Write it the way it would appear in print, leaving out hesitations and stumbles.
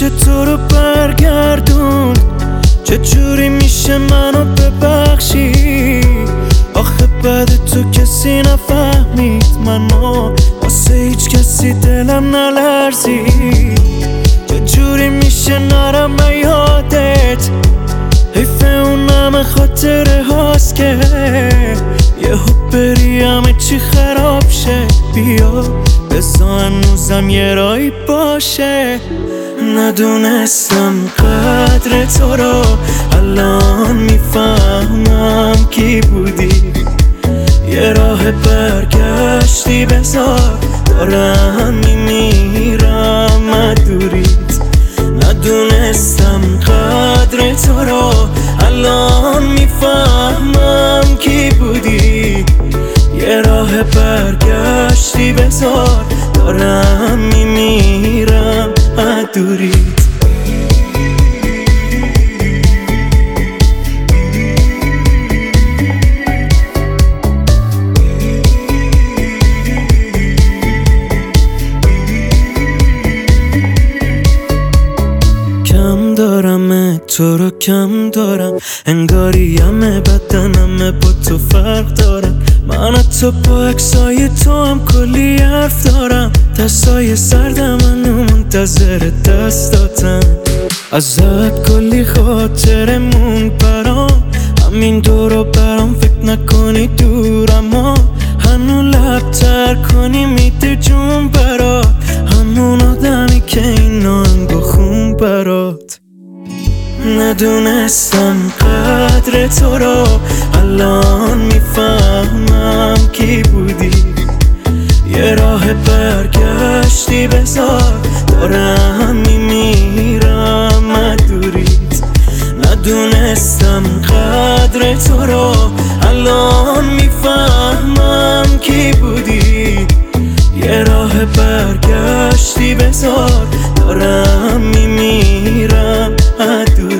میشه تو رو برگردون؟ چجوری میشه منو ببخشی؟ آخه بعد تو کسی نفهمید منو، واسه هیچ کسی دلم نلرزید. چجوری میشه نرم یادت؟ حیف اون همه خاطره هاست که یهو بری همه چی خراب شه. بیا بزا هنوزم یه رایی باشه. ندونستم قدر تو رو، الان میفهمم کی بودی. یه راه برگشتی بذار، دارم میمیرم مدوریت. ندونستم قدر تو رو، الان میفهمم کی بودی. یه راه برگشتی بذار، دارم میمیرم مدوریت. کم دارم تو رو کم دارم، انگاری همه بدنم با تو فرق دارم. من تو با عکسای تو هم کلی حرف دارم، دستای سردم منو منتظر دستاتم. ازت کلی خاطرمون برام، همین دورو برام فکر نکنی دورم ها. هنو لبتر کنی میده جون برات، همون آدمی که این آهنگو خون برات. ندونستم قدر تو رو، الان میفهمم کی بودی. یه راه برگشتی بذار، دارم میمیرم مدوریت. ندونستم قدر تو رو، الان میفهمم کی بودی. یه راه برگشتی بذار، دارم میمیرم مدوریت.